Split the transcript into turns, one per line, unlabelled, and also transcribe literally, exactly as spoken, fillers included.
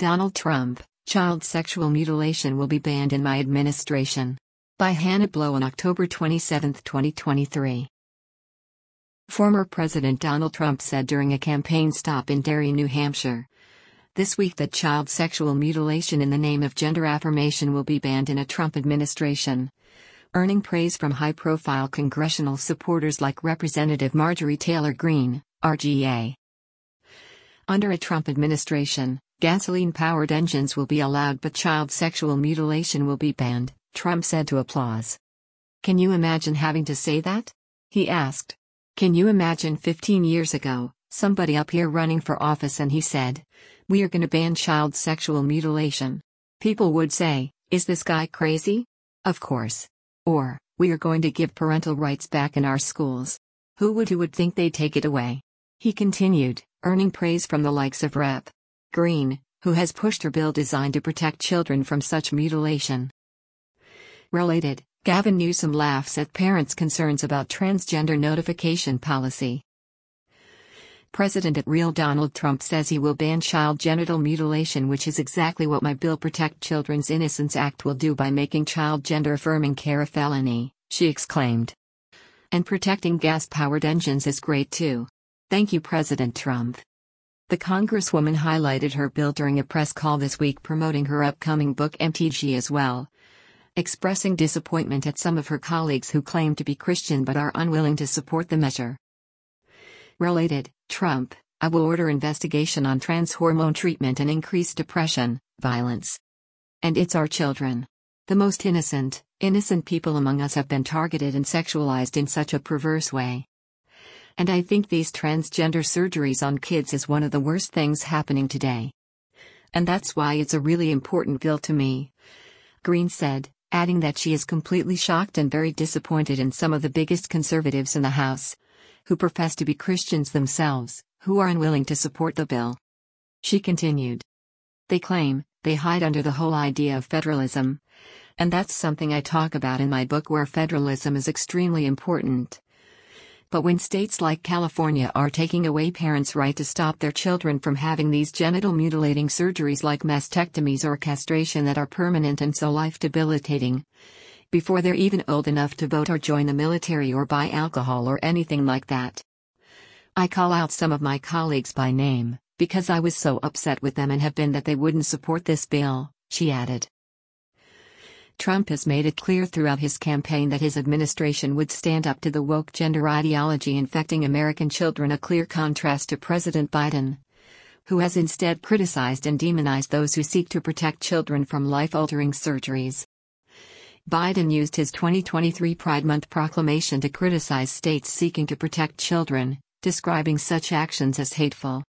Donald Trump, child sexual mutilation will be banned in my administration. By Hannah Blow on October twenty-seventh, twenty twenty-three. Former President Donald Trump said during a campaign stop in Derry, New Hampshire, this week that child sexual mutilation in the name of gender affirmation will be banned in a Trump administration, earning praise from high-profile congressional supporters like Representative Marjorie Taylor Greene, R G A. Under a Trump administration, gasoline-powered engines will be allowed but child sexual mutilation will be banned, Trump said to Applause. Can you imagine having to say that? He asked. Can you imagine fifteen years ago, somebody up here running for office and he said, we are going to ban child sexual mutilation? People would say, is this guy crazy? Of course. Or, we are going to give parental rights back in our schools. Who would who would think they'd take it away? He continued, earning praise from the likes of Representative Greene, who has pushed her bill designed to protect children from such mutilation. Related, Gavin Newsom laughs at parents' concerns about transgender notification policy. President at Real Donald Trump says he will ban child genital mutilation, which is exactly what my bill Protect Children's Innocence Act will do by making child gender-affirming care a felony, she exclaimed. And protecting gas-powered engines is great too. Thank you, President Trump. The Congresswoman highlighted her bill during a press call this week promoting her upcoming book M T G as well, expressing disappointment at some of her colleagues who claim to be Christian but are unwilling to support the measure. Related, Trump, I will order investigation on trans hormone treatment and increased depression, violence. And it's our children. The most innocent, innocent people among us have been targeted and sexualized in such a perverse way. And I think these transgender surgeries on kids is one of the worst things happening today. And that's why it's a really important bill to me, Greene said, adding that she is completely shocked and very disappointed in some of the biggest conservatives in the House, who profess to be Christians themselves, who are unwilling to support the bill. She continued. They claim, they hide under the whole idea of federalism. And that's something I talk about in my book, where federalism is extremely important. But when states like California are taking away parents' right to stop their children from having these genital mutilating surgeries like mastectomies or castration that are permanent and so life-debilitating, before they're even old enough to vote or join the military or buy alcohol or anything like that. I call out some of my colleagues by name, because I was so upset with them and have been that they wouldn't support this bill, she added. Trump has made it clear throughout his campaign that his administration would stand up to the woke gender ideology infecting American children, a clear contrast to President Biden, who has instead criticized and demonized those who seek to protect children from life-altering surgeries. Biden used his twenty twenty-three Pride Month proclamation to criticize states seeking to protect children, describing such actions as hateful.